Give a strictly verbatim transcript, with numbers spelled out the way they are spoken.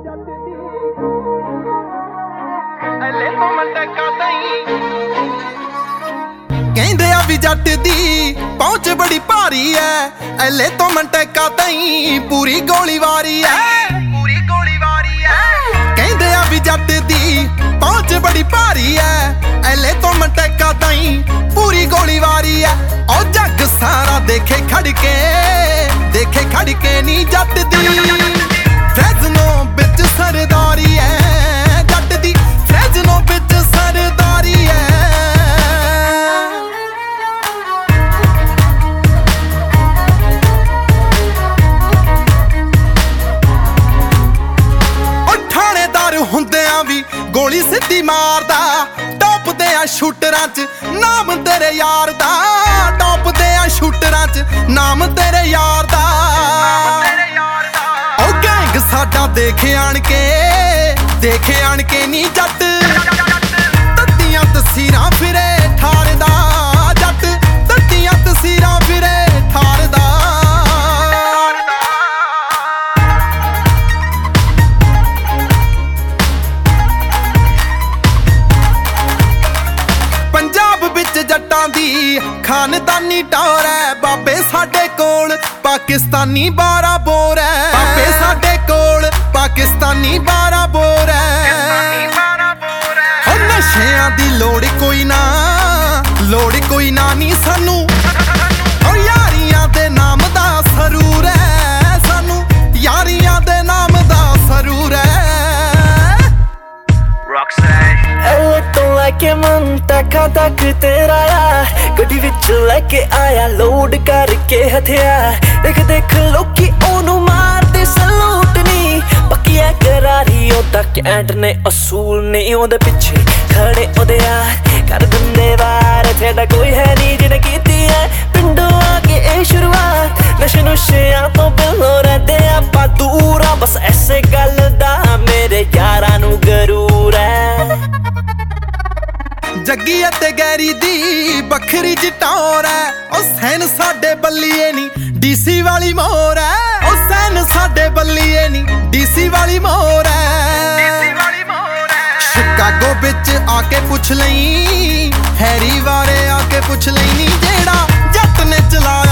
ਕਹਿੰਦੇ ਆ ਵੀ ਜੱਟ ਦੀ ਪਹੁੰਚ ਬੜੀ ਭਾਰੀ ਐ, ਐਲੇ ਤੋਂ ਮੰਟਕਾ ਤਾਈਂ ਪੂਰੀ ਗੋਲੀ ਵਾਰੀ ਐ, ਪੂਰੀ ਗੋਲੀ ਵਾਰੀ ਐ। ਕਹਿੰਦੇ ਆ ਵੀ ਜੱਟ ਦੀ ਪਹੁੰਚ ਬੜੀ ਭਾਰੀ ਐ, ਐਲੇ ਤੋਂ ਮੰਟਕਾ ਤਾਈਂ ਪੂਰੀ ਗੋਲੀ ਵਾਰੀ ਐ। ਉਹ ਜੱਗ ਸਾਰਾ ਦੇਖੇ ਖੜ ਕੇ, ਦੇਖੇ ਖੜ ਕੇ ਨੀ ਜੱਟ ਦੀ ਫੈਜ਼ਨੋਂ ਵਿੱਚ ਸਰਦਾਰੀ ਐ, ਜੱਟ ਦੀ ਫੈਜ਼ਨੋਂ ਵਿੱਚ ਸਰਦਾਰੀ ਐ। ਹੁੰਦਿਆਂ ਵੀ ਗੋਲੀ ਸਿੱਧੀ ਮਾਰਦਾ, ਟੋਪਦੇ ਆ ਸ਼ੂਟਰਾਂ 'ਚ ਨਾਮ ਤੇਰੇ ਯਾਰ ਦਾ, ਟੋਪਦੇ ਆ ਸ਼ੂਟਰਾਂ 'ਚ ਨਾਮ ਤੇਰੇ ਯਾਰ ਦਾ। ਉਹ ਗੈਂਗ ਸਾਡਾ ਦੇਖ ਆਣ ਕੇ, ਦੇਖ ਆਣ ਕੇ ਨੀ ਜੱਟ ਤੱਤੀਆਂ ਤਸੀਰਾਂ ਫਿਰੇ ਠਾਰਦਾ, ਜੱਟ ਤੱਤੀਆਂ ਤਸੀਰਾਂ ਫਿਰੇ ਠਾਰਦਾ। ਜੱਟਾਂ ਦੀ ਖਾਨਦਾਨੀ ਟੌਰ ਐ, ਬਾਬੇ ਸਾਡੇ ਕੋਲ ਪਾਕਿਸਤਾਨੀ ਬਾਰਾਂ ਬੋਰ ਐ, ਬਾਬੇ ਸਾਡੇ ਕੋਲ ਪਾਕਿਸਤਾਨੀ ਬਾਰਾਂ ਬੋਰ ਐ। ਹੋ ਨਸ਼ਿਆਂ ਦੀ ਲੋੜ ਕੋਈ ਨਾ, ਲੋੜ ਕੋਈ ਨਾ ਨੀ ਸਾਨੂੰ, ਹੋ ਯਾਰੀਆਂ ਦੇ ਨਾਮ ਦਾ ਸਰੂਰ ਐ ਸਾਨੂੰ, ਯਾਰੀਆਂ ਦੇ ਨਾਮ ਦਾ ਸਰੂਰ ਐ। के मंतखा तक तेरा यार गड्डी विच लेके आया लोड करके हथियार, देख देख लोकी ओनू मारदे सलूट नी, पक्की है करारी ओदा कैंट ने असूल ने ओदे पिछे खड़े ओदे यार कर दिंदे वार। तेरा कोई है नी जिन्हें कीती है पिंडों आके ए शुरुआत, नशे नुशियां तो बिलो रहंदे आपां दूर आ, बस ऐसे गल दा मेरे यारां नू गरूर है। जग्गी ते गैरी दी बखरी जटौर है, ओ सैन साडे बल्लीए नी डीसी वाली मोर है, ओ सैन साडे बल्लीए नी डीसी वाली मोर है। शिकागो बिच आके पुछ लई, हैरी वारे आके पुछ लई नी जेड़ा जट ने चला